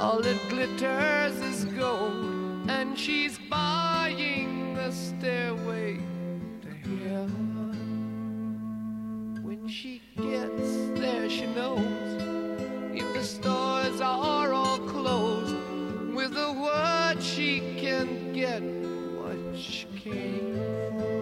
All it glitters is gold, and she's buying a stairway to heaven. When she gets there, she knows if the stores are all closed, with a word she can get what she came for.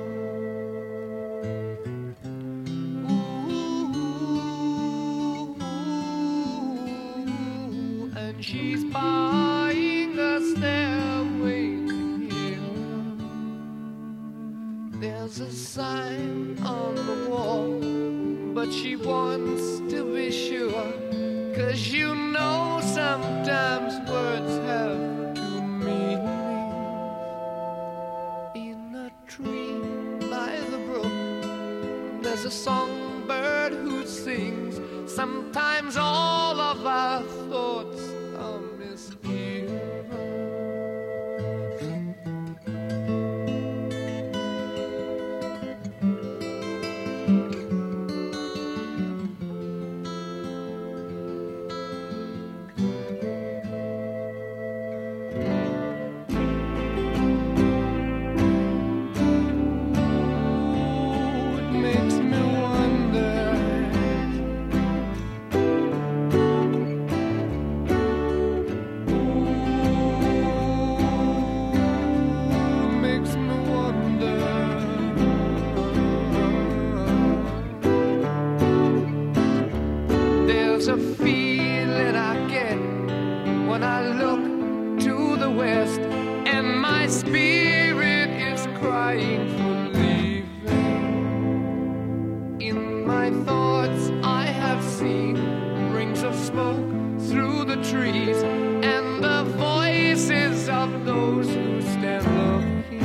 Ooh, and she's buying a stairway to heaven. There's a sign on the wall, but she wants to be sure, 'cause you know sometimes words have two meanings. In a tree by the brook, there's a songbird who sings. Sometimes all of our thoughts are misgiven. There's a feeling I get when I look to the west, and my spirit is crying for leaving. In my thoughts I have seen rings of smoke through the trees, and the voices of those who stand looking.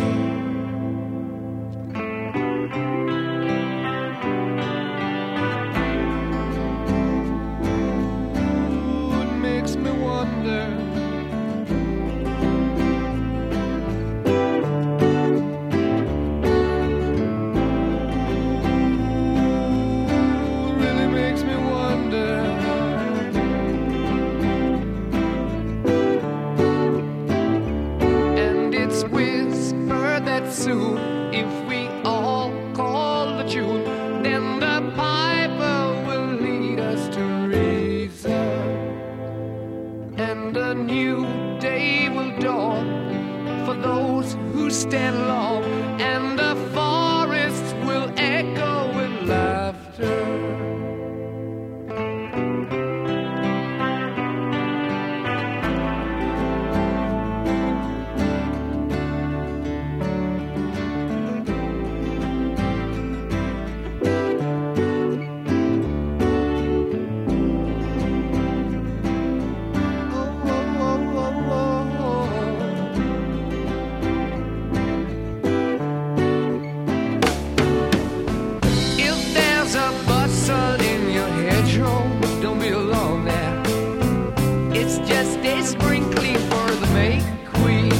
Soon, if we all call the tune, then the piper will lead us to reason, and a new day will dawn for those who stand long, and the forests will echo with laughter. Don't be alone there. It's just a sprinkling for the May Queen.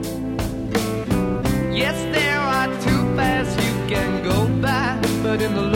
Yes, there are two paths you can go by, but in the